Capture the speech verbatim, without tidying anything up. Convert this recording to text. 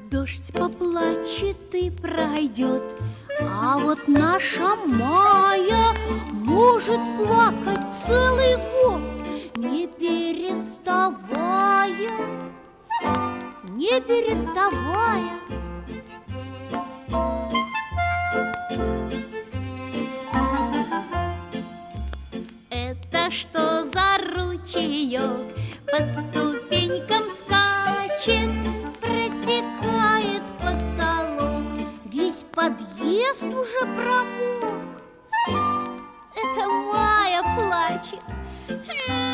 Дождь поплачет и пройдет, а вот наша Майя может плакать целый год, не переставая, не переставая. Это что за ручеек по ступенькам скачет, протекает потолок, весь подъезд уже промок. Это Майя плачет.